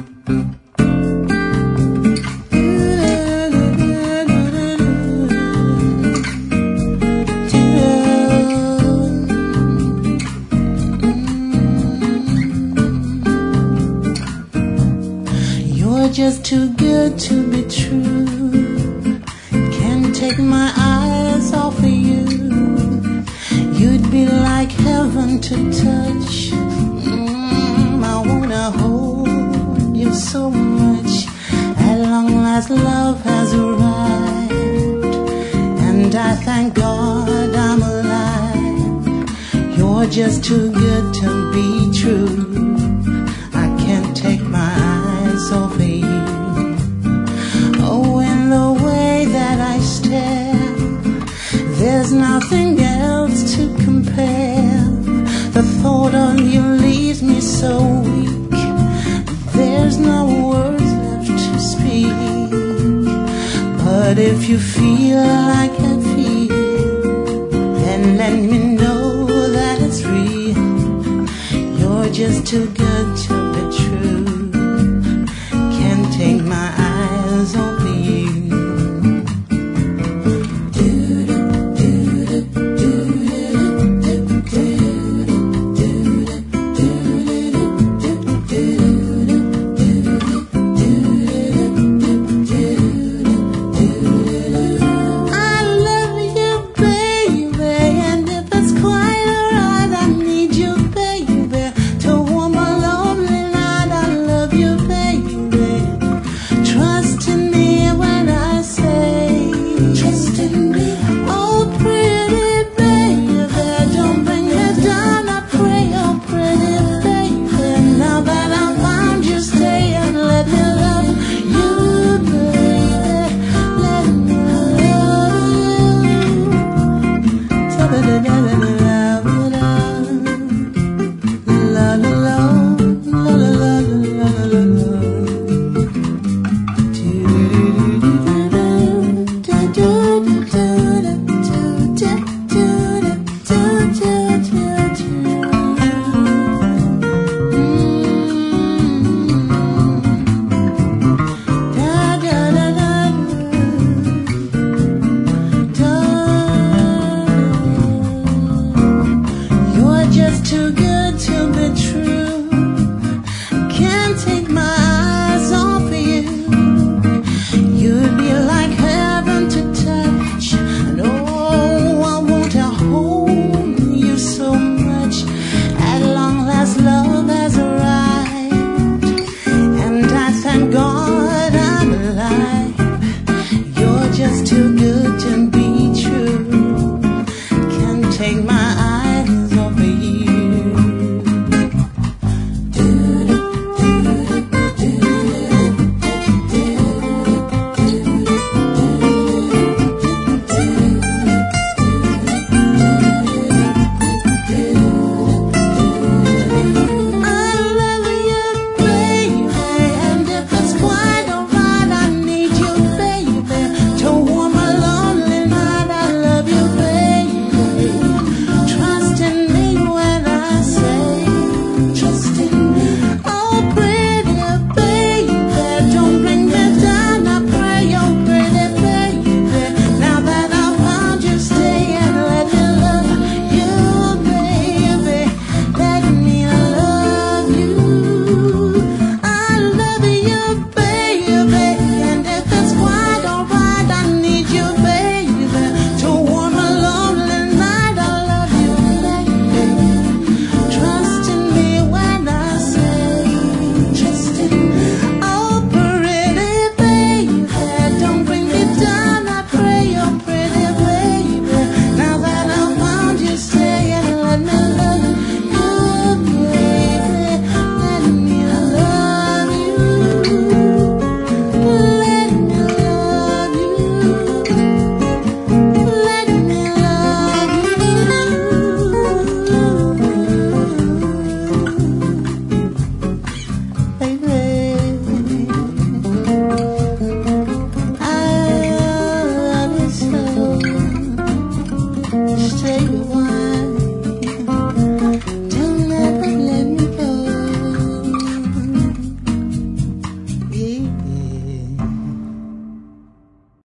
Just too good to be true. Can't take my eyes off of you. You'd be like heaven to touch. I wanna hold you so much. At long last love has arrived, and I thank God I'm alive. You're just too good to be true. I can't take my eyes off of you. Oh, in the way that I stare, there's nothing else to compare. The thought of you leaves me so weak. There's no words left to speak. But if you feel like I feel, then let me know that it's real. You're just too good to be true. Can't take my eyes off of you. Too good to be true. Can't take my eyes off of you. You'd be like heaven to touch. And oh, I want to hold you so much. At long last love has arrived, and I thank God